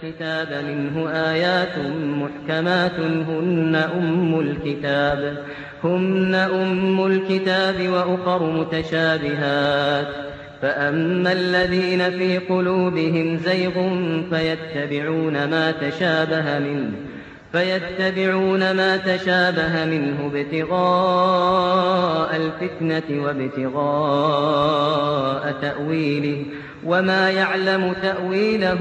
الكتاب منه آيات محكمات هن أم الكتاب وأخر متشابهات فأما الذين في قلوبهم زيغ فيتبعون ما تشابه منه ابتغاء الفتنة وابتغاء تأويله وما يعلم تأويله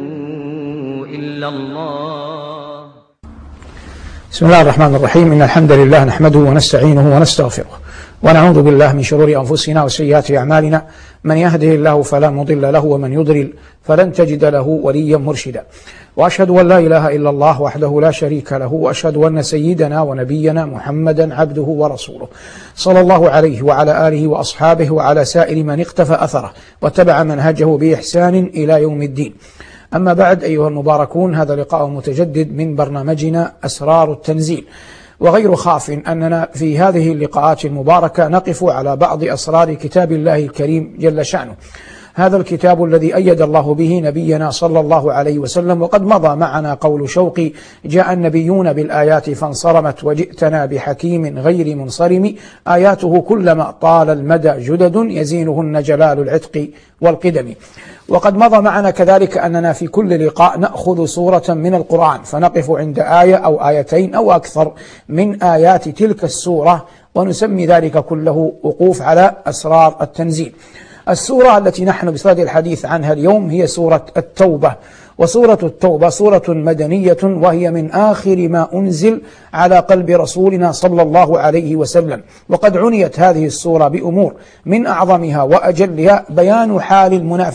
إلا الله. بسم الله الرحمن الرحيم. إن الحمد لله نحمده ونستعينه ونستغفره ونعوذ بالله من شرور أنفسنا وسيئات أعمالنا. من يهده الله فلا مضل له ومن يضلل فلن تجد له وليا مرشدا. وأشهد أن لا إله إلا الله وحده لا شريك له، وأشهد أن سيدنا ونبينا محمدا عبده ورسوله صلى الله عليه وعلى آله وأصحابه وعلى سائر من اقتفى أثره واتبع منهجه بإحسان إلى يوم الدين. أما بعد، أيها المباركون، هذا لقاء متجدد من برنامجنا أسرار التنزيل، وغير خاف أننا في هذه اللقاءات المباركة نقف على بعض أسرار كتاب الله الكريم جل شأنه، هذا الكتاب الذي أيد الله به نبينا صلى الله عليه وسلم. وقد مضى معنا قول شوقي: جاء النبيون بالآيات فانصرمت وجئتنا بحكيم غير منصرم، آياته كلما طال المدى جدد يزينهن جلال العتق والقدم. وقد مضى معنا كذلك أننا في كل لقاء نأخذ سورة من القرآن فنقف عند آية أو آيتين أو أكثر من آيات تلك السورة، ونسمي ذلك كله وقوف على أسرار التنزيل. السورة التي نحن بصدد الحديث عنها اليوم هي سورة التوبة، وسورة التوبة سورة مدنية، وهي من آخر ما أنزل على قلب رسولنا صلى الله عليه وسلم. وقد عنيت هذه السورة بأمور من أعظمها وأجلها بيان حال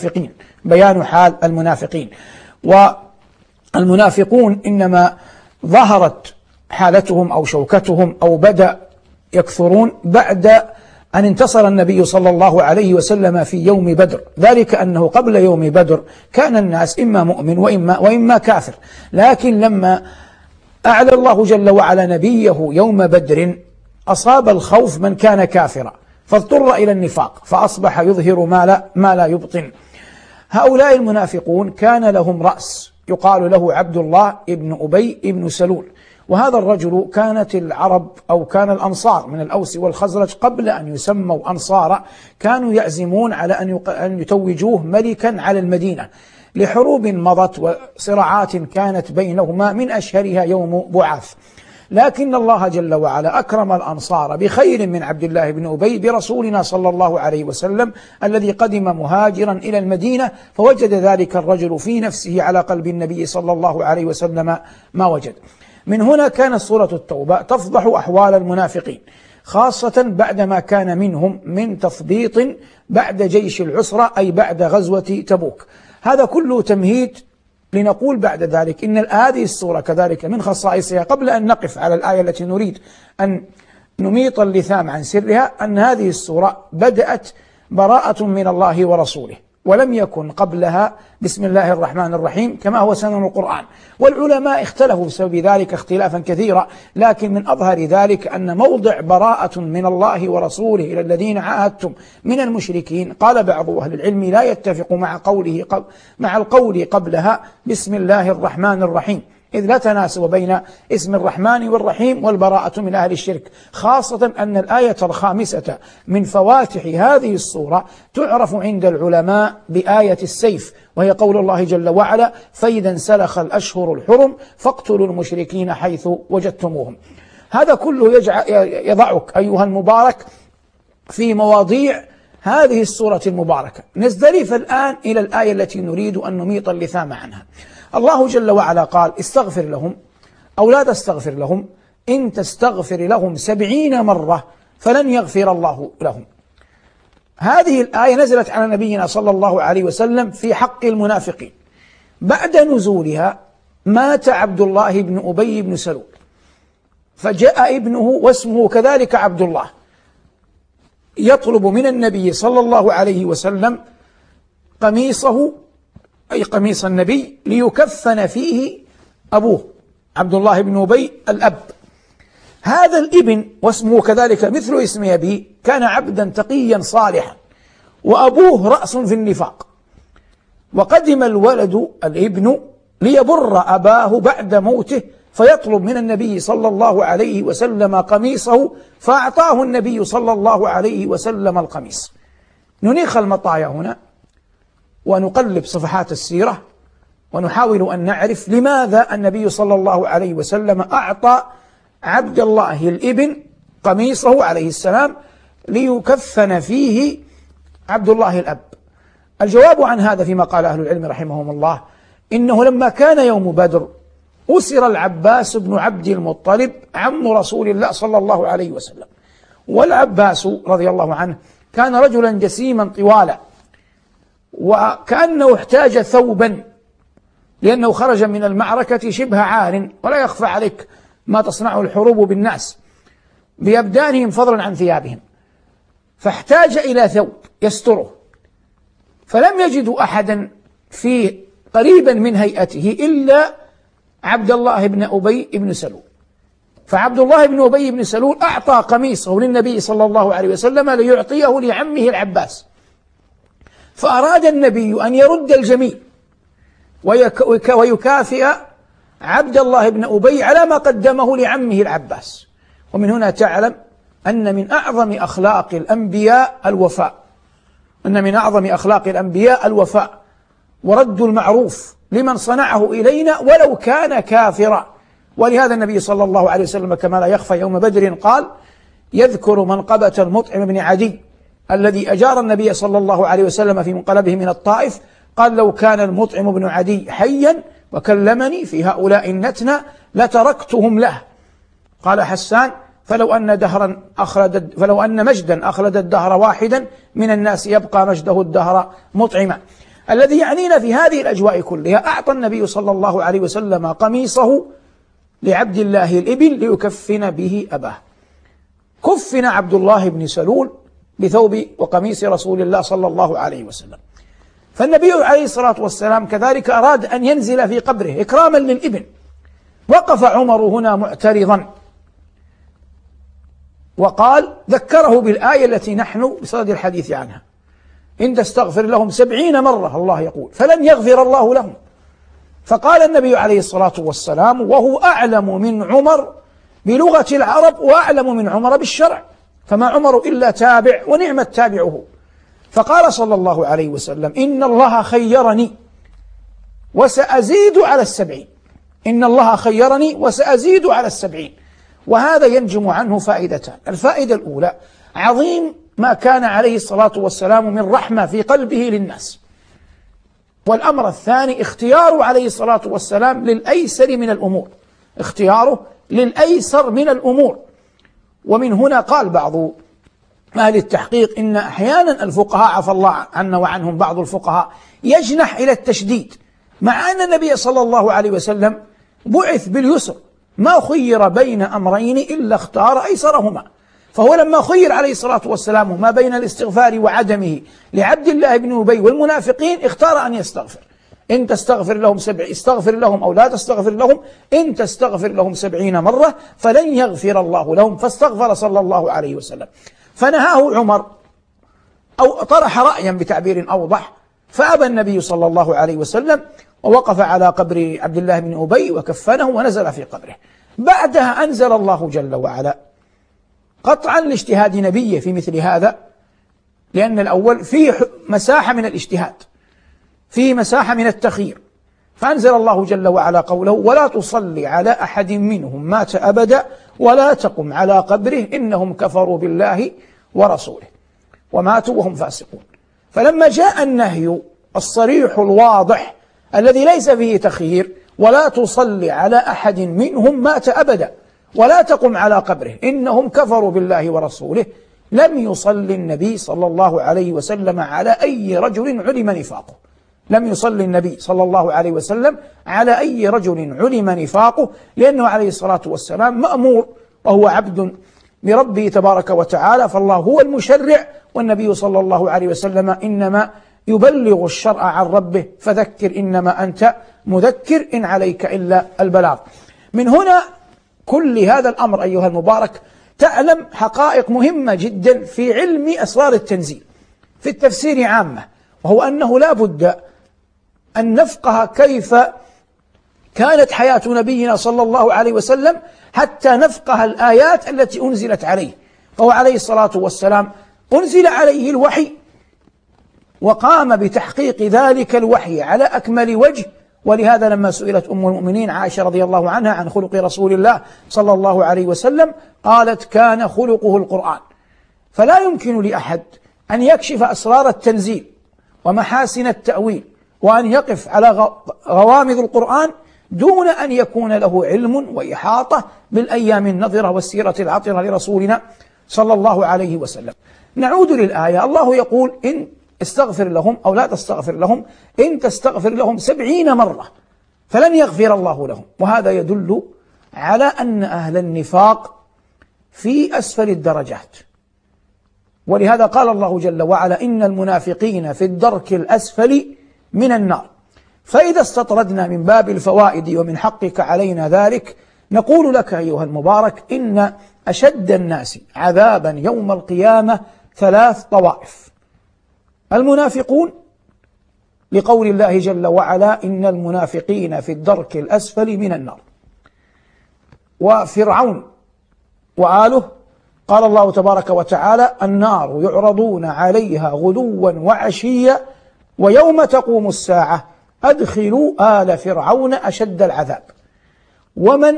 المنافقين. والمنافقون إنما ظهرت حالتهم أو شوكتهم أو بدأ يكثرون بعد أن انتصر النبي صلى الله عليه وسلم في يوم بدر، ذلك أنه قبل يوم بدر كان الناس إما مؤمن وإما كافر، لكن لما أعلى الله جل وعلا نبيه يوم بدر أصاب الخوف من كان كافرا فاضطر إلى النفاق فأصبح يظهر ما لا يبطن. هؤلاء المنافقون كان لهم رأس يقال له عبد الله ابن أبي ابن سلول، وهذا الرجل كانت العرب أو كان الأنصار من الأوس والخزرج قبل أن يسموا أنصارا كانوا يعزمون على أن يتوجوه ملكا على المدينة لحروب مضت وصراعات كانت بينهما، من أشهرها يوم بعاث. لكن الله جل وعلا أكرم الأنصار بخير من عبد الله بن أبي برسولنا صلى الله عليه وسلم الذي قدم مهاجرا إلى المدينة، فوجد ذلك الرجل في نفسه على قلب النبي صلى الله عليه وسلم ما وجد. من هنا كانت سورة التوبة تفضح أحوال المنافقين، خاصة بعدما كان منهم من تثبيط بعد جيش العسرة أي بعد غزوة تبوك. هذا كله تمهيد لنقول بعد ذلك إن هذه السورة كذلك من خصائصها، قبل أن نقف على الآية التي نريد أن نميط اللثام عن سرها، أن هذه السورة بدأت براءة من الله ورسوله، ولم يكن قبلها بسم الله الرحمن الرحيم كما هو سنن القرآن. والعلماء اختلفوا بسبب ذلك اختلافا كثيرا، لكن من أظهر ذلك أن موضع براءة من الله ورسوله إلى الذين عاهدتم من المشركين، قال بعض أهل العلم لا يتفق مع القول قبلها بسم الله الرحمن الرحيم، إذ لا تناسب بين اسم الرحمن والرحيم والبراءة من أهل الشرك، خاصة أن الآية الخامسة من فواتح هذه السورة تعرف عند العلماء بآية السيف، وهي قول الله جل وعلا: فإذا انسلخ الأشهر الحرم فاقتلوا المشركين حيث وجدتموهم. هذا كله يضعك أيها المبارك في مواضيع هذه السورة المباركة. نزدلف الآن إلى الآية التي نريد أن نميط اللثام عنها. الله جل وعلا قال: استغفر لهم أو لا تستغفر لهم، إن تستغفر لهم 70 مرة فلن يغفر الله لهم. هذه الآية نزلت على نبينا صلى الله عليه وسلم في حق المنافقين. بعد نزولها مات عبد الله بن أبي بن سلول، فجاء ابنه واسمه كذلك عبد الله يطلب من النبي صلى الله عليه وسلم قميصه أي قميص النبي ليكفن فيه أبوه عبد الله بن أبي الأب. هذا الابن واسمه كذلك مثل اسم أبيه كان عبدا تقيا صالحا، وأبوه رأس في النفاق. وقدم الولد الابن ليبر أباه بعد موته، فيطلب من النبي صلى الله عليه وسلم قميصه، فأعطاه النبي صلى الله عليه وسلم القميص. ننيخ المطايا هنا ونقلب صفحات السيرة ونحاول أن نعرف لماذا النبي صلى الله عليه وسلم أعطى عبد الله الابن قميصه عليه السلام ليكفن فيه عبد الله الأب. الجواب عن هذا فيما قال أهل العلم رحمهم الله، إنه لما كان يوم بدر أسر العباس بن عبد المطلب عم رسول الله صلى الله عليه وسلم، والعباس رضي الله عنه كان رجلا جسيما طوالا، وكأنه احتاج ثوبا لأنه خرج من المعركة شبه عار، ولا يخفى عليك ما تصنعه الحروب بالناس بأبدانهم فضلا عن ثيابهم، فاحتاج إلى ثوب يستره، فلم يجدوا أحدا في قريبا من هيئته إلا عبد الله بن أبي بن سلول، فعبد الله بن أبي بن سلول أعطى قميصه للنبي صلى الله عليه وسلم ليعطيه لعمه العباس، فأراد النبي أن يرد الجميل ويكافئ عبد الله بن أبي على ما قدمه لعمه العباس. ومن هنا تعلم أن من أعظم أخلاق الأنبياء الوفاء، أن من أعظم أخلاق الأنبياء الوفاء ورد المعروف لمن صنعه إلينا ولو كان كافرا. ولهذا النبي صلى الله عليه وسلم كما لا يخفى يوم بدر قال، يذكر منقبة المطعم بن عدي الذي أجار النبي صلى الله عليه وسلم في منقلبه من الطائف، قال لو كان المطعم بن عدي حيا وكلمني في هؤلاء النتنى لتركتهم له. قال حسان فلو أن مجدا أخلد الدهر واحدا من الناس يبقى مجده الدهر مطعما. الذي يعنينا في هذه الأجواء كلها، أعطى النبي صلى الله عليه وسلم قميصه لعبد الله الابن ليكفن به أباه. كفن عبد الله بن سلول بثوب وقميص رسول الله صلى الله عليه وسلم. فالنبي عليه الصلاة والسلام كذلك أراد أن ينزل في قبره إكراما للابن. وقف عمر هنا معترضا وقال، ذكره بالآية التي نحن بصدد الحديث عنها، إن تستغفر لهم 70 مرة الله يقول فلن يغفر الله لهم. فقال النبي عليه الصلاة والسلام وهو أعلم من عمر بلغة العرب وأعلم من عمر بالشرع، فما عمر إلا تابع ونعم التابعه. فقال صلى الله عليه وسلم إن الله خيرني وسأزيد على 70، إن الله خيرني وسأزيد على 70. وهذا ينجم عنه فائدتان. الفائدة الأولى عظيم ما كان عليه الصلاة والسلام من رحمة في قلبه للناس، والأمر الثاني اختياره عليه الصلاة والسلام للأيسر من الأمور، اختياره للأيسر من الأمور. ومن هنا قال بعض أهل التحقيق إن أحيانا الفقهاء عفى الله عنا وعنهم بعض الفقهاء يجنح إلى التشديد، مع أن النبي صلى الله عليه وسلم بعث باليسر، ما خير بين أمرين إلا اختار أيسرهما. فهو لما خير عليه الصلاة والسلام ما بين الاستغفار وعدمه لعبد الله بن أبي والمنافقين، اختار أن يستغفر. إن تستغفر لهم استغفر لهم أو لا تستغفر لهم، إن تستغفر لهم 70 مرة فلن يغفر الله لهم، فاستغفر صلى الله عليه وسلم. فنهاه عمر أو طرح رأيا بتعبير أوضح، فأبى النبي صلى الله عليه وسلم ووقف على قبر عبد الله بن أبي وكفنه ونزل في قبره. بعدها أنزل الله جل وعلا قطعا لاجتهاد نبيه في مثل هذا، لأن الأول فيه مساحة من الاجتهاد، فيه مساحة من التخيير، فأنزل الله جل وعلا قوله ولا تصلي على أحد منهم مات أبدا ولا تقم على قبره إنهم كفروا بالله ورسوله وماتوا وهم فاسقون. فلما جاء النهي الصريح الواضح الذي ليس فيه تخيير، ولا تصلي على أحد منهم مات أبدا ولا تقم على قبره إنهم كفروا بالله ورسوله، لم يصلي النبي صلى الله عليه وسلم على أي رجل علم نفاقه، لم يصلي النبي صلى الله عليه وسلم على أي رجل علم نفاقه، لأنه عليه الصلاة والسلام مأمور وهو عبد بربه تبارك وتعالى، فالله هو المشرع، والنبي صلى الله عليه وسلم إنما يبلغ الشرع عن ربه، فذكر إنما أنت مذكر إن عليك إلا البلاغ. من هنا كل هذا الأمر أيها المبارك تعلم حقائق مهمة جدا في علم أسرار التنزيل في التفسير عامة، وهو أنه لا بد أن نفقه كيف كانت حياة نبينا صلى الله عليه وسلم حتى نفقه الآيات التي أنزلت عليه. فهو عليه الصلاة والسلام أنزل عليه الوحي وقام بتحقيق ذلك الوحي على أكمل وجه. ولهذا لما سئلت أم المؤمنين عائشة رضي الله عنها عن خلق رسول الله صلى الله عليه وسلم قالت: كان خلقه القرآن. فلا يمكن لأحد أن يكشف أسرار التنزيل ومحاسن التأويل وأن يقف على غوامض القرآن دون أن يكون له علم وإحاطة بالأيام النظرة والسيرة العطرة لرسولنا صلى الله عليه وسلم. نعود للآية. الله يقول: إن استغفر لهم أو لا تستغفر لهم، إن تستغفر لهم 70 مرة فلن يغفر الله لهم. وهذا يدل على أن أهل النفاق في أسفل الدرجات. ولهذا قال الله جل وعلا: إن المنافقين في الدرك الأسفل من النار. فإذا استطردنا من باب الفوائد ومن حقك علينا ذلك، نقول لك أيها المبارك: إن أشد الناس عذابا يوم القيامة 3 طوائف: المنافقون، لقول الله جل وعلا: إن المنافقين في الدرك الأسفل من النار. وفرعون وآله، قال الله تبارك وتعالى: النار يعرضون عليها غدوا وعشيا ويوم تقوم الساعة أدخلوا آل فرعون أشد العذاب. ومن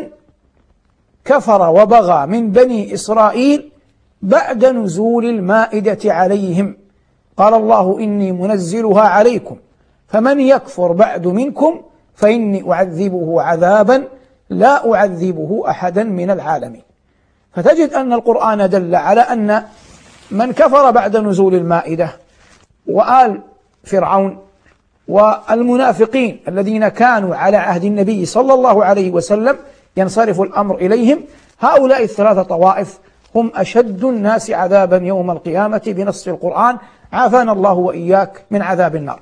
كفر وبغى من بني إسرائيل بعد نزول المائدة عليهم قال الله: إني منزلها عليكم فمن يكفر بعد منكم فإني أعذبه عذابا لا أعذبه أحدا من العالمين. فتجد أن القرآن دل على أن من كفر بعد نزول المائدة وآل فرعون والمنافقين الذين كانوا على عهد النبي صلى الله عليه وسلم ينصرف الأمر إليهم، هؤلاء ال3 طوائف هم أشد الناس عذابا يوم القيامة بنص القرآن. عافانا الله وإياك من عذاب النار.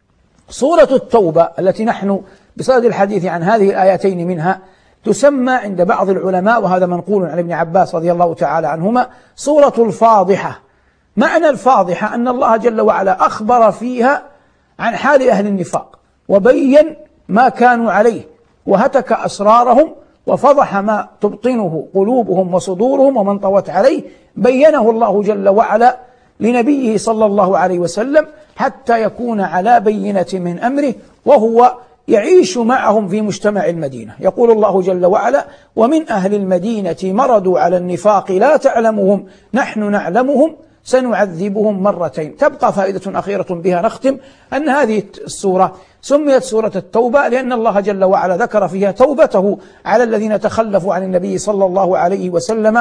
سورة التوبة التي نحن بصدد الحديث عن هذه الآيتين منها تسمى عند بعض العلماء، وهذا منقول عن ابن عباس رضي الله تعالى عنهما، سورة الفاضحة. معنى الفاضحة أن الله جل وعلا أخبر فيها عن حال أهل النفاق وبين ما كانوا عليه وهتك أسرارهم وفضح ما تبطنه قلوبهم وصدورهم ومن طوت عليه. بينه الله جل وعلا لنبيه صلى الله عليه وسلم حتى يكون على بينة من أمره وهو يعيش معهم في مجتمع المدينة. يقول الله جل وعلا: ومن أهل المدينة مردوا على النفاق لا تعلمهم نحن نعلمهم سنعذبهم مرتين. تبقى فائدة أخيرة بها نختم، أن هذه السورة سميت سورة التوبة لأن الله جل وعلا ذكر فيها توبته على الذين تخلفوا عن النبي صلى الله عليه وسلم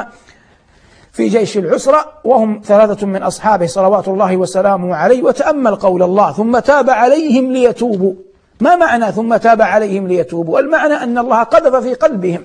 في جيش العسرة، وهم 3 من أصحابه صلوات الله وسلامه عليه. وتأمل قول الله: ثم تاب عليهم ليتوبوا. ما معنى ثم تاب عليهم ليتوبوا؟ المعنى أن الله قذف في قلبهم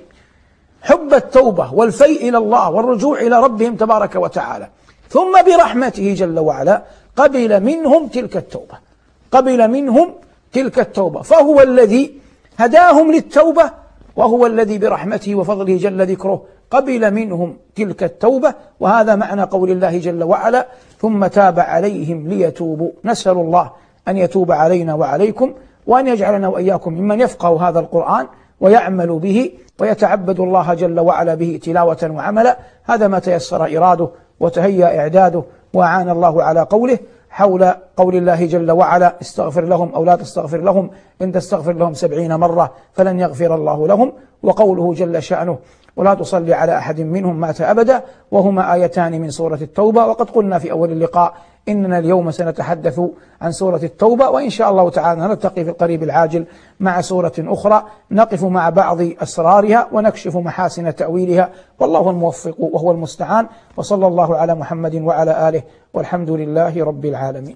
حب التوبة والفيء إلى الله والرجوع إلى ربهم تبارك وتعالى، ثم برحمته جل وعلا قبل منهم تلك التوبة، قبل منهم تلك التوبة، فهو الذي هداهم للتوبة، وهو الذي برحمته وفضله جل ذكره قبل منهم تلك التوبة. وهذا معنى قول الله جل وعلا: ثم تاب عليهم ليتوبوا. نسأل الله أن يتوب علينا وعليكم، وأن يجعلنا وإياكم ممن يفقه هذا القرآن ويعمل به ويتعبد الله جل وعلا به تلاوة وعملا. هذا ما تيسر إراده وتهيأ إعداده وأعان الله على قوله، حول قول الله جل وعلا: استغفر لهم أو لا تستغفر لهم، إن تستغفر لهم 70 مرة فلن يغفر الله لهم. وقوله جل شأنه: ولا تصلي على أحد منهم مات أبدا، وهما آيتان من سورة التوبة. وقد قلنا في أول اللقاء إننا اليوم سنتحدث عن سورة التوبة، وإن شاء الله تعالى نلتقي في القريب العاجل مع سورة أخرى نقف مع بعض أسرارها ونكشف محاسن تأويلها، والله الموفق وهو المستعان. وصلى الله على محمد وعلى آله، والحمد لله رب العالمين.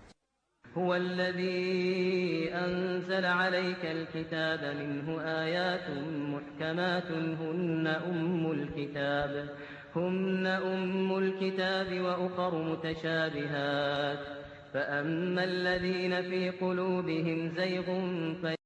هو الذي أنزل عليك الكتاب منه آيات محكمات هن أم الكتاب وأخر متشابهات، فأما الذين في قلوبهم زيغ